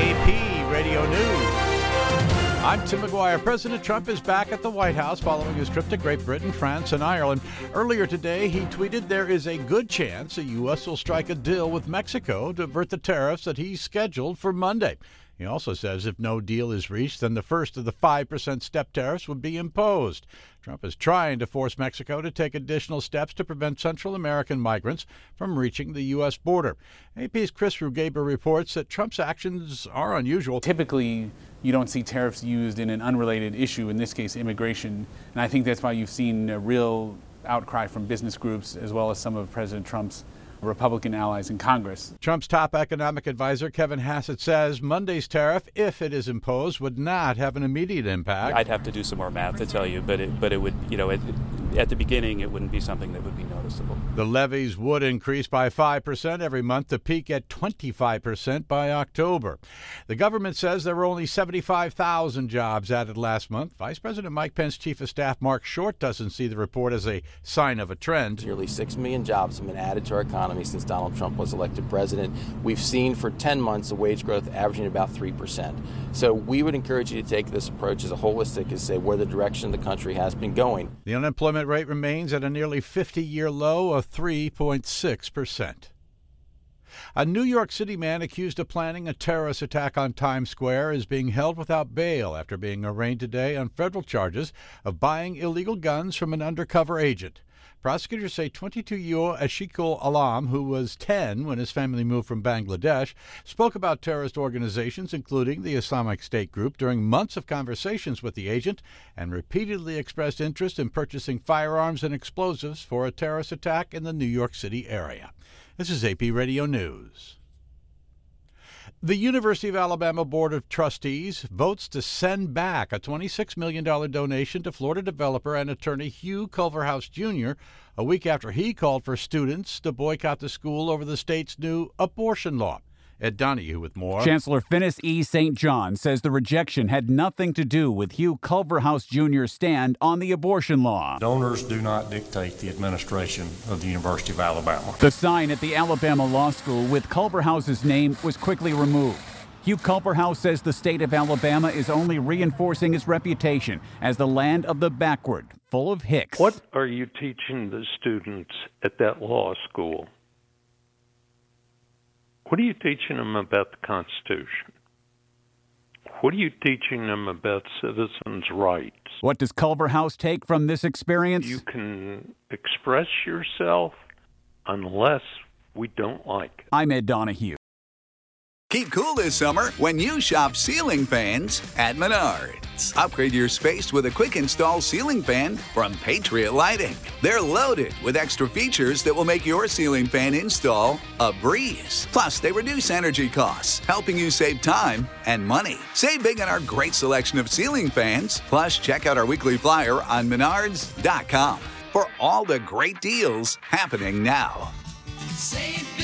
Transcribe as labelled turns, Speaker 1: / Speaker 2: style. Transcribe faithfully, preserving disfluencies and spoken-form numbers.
Speaker 1: A P Radio News. I'm Tim McGuire. President Trump is back at the White House following his trip to Great Britain, France, and Ireland. Earlier today, he tweeted there is a good chance the U S will strike a deal with Mexico to avert the tariffs that he's scheduled for Monday. He also says if no deal is reached, then the first of the five percent step tariffs would be imposed. Trump is trying to force Mexico to take additional steps to prevent Central American migrants from reaching the U S border. A P's Chris Rugaber reports that Trump's actions are unusual.
Speaker 2: Typically, you don't see tariffs used in an unrelated issue, in this case immigration, and I think that's why you've seen a real outcry from business groups as well as some of President Trump's Republican allies in Congress.
Speaker 1: Trump's top economic advisor, Kevin Hassett, says Monday's tariff, if it is imposed, would not have an immediate impact.
Speaker 3: I'd have to do some more math to tell you, but it, but it would, you know, it, at the beginning, it wouldn't be something that would be noticeable.
Speaker 1: The levies would increase by five percent every month to peak at twenty-five percent by October. The government says there were only seventy-five thousand jobs added last month. Vice President Mike Pence Chief of Staff Mark Short doesn't see the report as a sign of a trend.
Speaker 4: Nearly six million jobs have been added to our economy since Donald Trump was elected president. We've seen for ten months a wage growth averaging about three percent. So we would encourage you to take this approach as a holistic, as say where the direction the country has been going.
Speaker 1: The unemployment rate remains at a nearly fifty-year low of three point six percent. A New York City man accused of planning a terrorist attack on Times Square is being held without bail after being arraigned today on federal charges of buying illegal guns from an undercover agent. Prosecutors say twenty-two-year-old Ashikul Alam, who was ten when his family moved from Bangladesh, spoke about terrorist organizations, including the Islamic State group, during months of conversations with the agent and repeatedly expressed interest in purchasing firearms and explosives for a terrorist attack in the New York City area. This is A P Radio News. The University of Alabama Board of Trustees votes to send back a twenty-six million dollars donation to Florida developer and attorney Hugh Culverhouse Junior a week after he called for students to boycott the school over the state's new abortion law. Ed Donahue with more.
Speaker 5: Chancellor Finis E. Saint John says the rejection had nothing to do with Hugh Culverhouse Junior's stand on the abortion law.
Speaker 6: Donors do not dictate the administration of the University of Alabama.
Speaker 5: The sign at the Alabama Law School with Culverhouse's name was quickly removed. Hugh Culverhouse says the state of Alabama is only reinforcing its reputation as the land of the backward, full of hicks.
Speaker 7: What are you teaching the students at that law school? What are you teaching them about the Constitution? What are you teaching them about citizens' rights?
Speaker 5: What does Culverhouse take from this experience?
Speaker 7: You can express yourself unless we don't like it.
Speaker 5: I'm Ed Donahue.
Speaker 8: Keep cool this summer when you shop ceiling fans at Menards. Upgrade your space with a quick install ceiling fan from Patriot Lighting. They're loaded with extra features that will make your ceiling fan install a breeze. Plus, they reduce energy costs, helping you save time and money. Save big on our great selection of ceiling fans. Plus, check out our weekly flyer on menards dot com for all the great deals happening now.
Speaker 9: Save